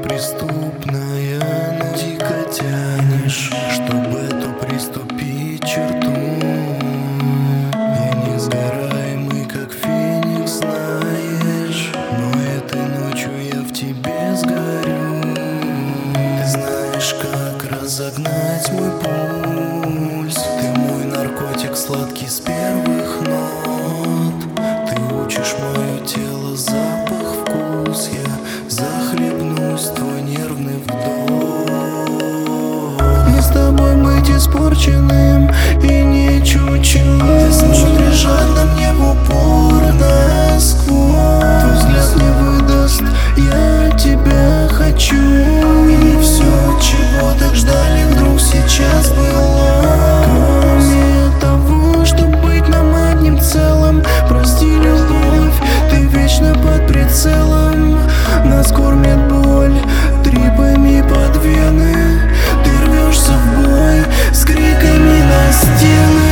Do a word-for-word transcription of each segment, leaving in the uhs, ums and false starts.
неприступная, но дико тянешь, чтобы эту приступить черту. Я несгораемый, как феникс, знаешь, но этой ночью я в тебе сгорю. Ты знаешь, как разогнать мой пульс. Ты мой наркотик сладкий с первых нот. Ты учишь мое тело запах, вкус. Я захлебнусь, твой нервный вдох. Не с тобой быть испорченным и не чуть-чуть. Ты смотришь жадно мне в упор насквозь. Твой взгляд не выдаст, я тебя хочу. И все, чего так ждали, вдруг сейчас было. Кроме того, чтобы быть нам одним целым. Прости, любовь, ты вечно под прицелом. Нас кормит боль трипами под вены. Ты рвешься в бой с криками на стены.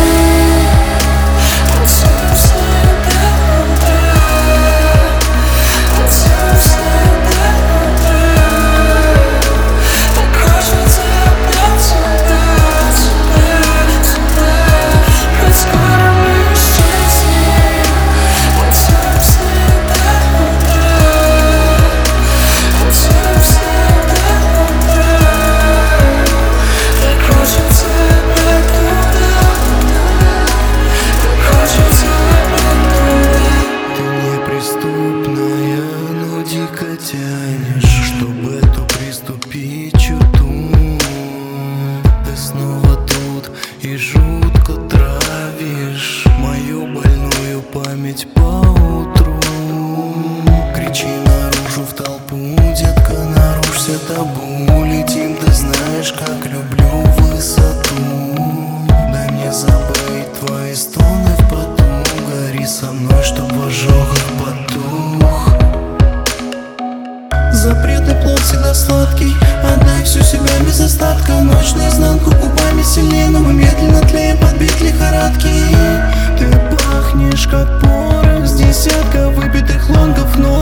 Тянешь, чтобы эту приступить черту. Ты снова тут и жутко травишь мою больную память поутру. Кричи наружу в толпу, детка, нарушься табу. Летим, ты знаешь, как люблю высоту. Дай мне забыть твои стоны в поту. Гори со мной, чтоб в ожогах потух. Запретный плод всегда сладкий. Отдай всю себя без остатка. Ночь наизнанку, губами сильнее, но мы медленно тлеем под бит лихорадки. Ты пахнешь, как порох с десятка выпитых лонгов, но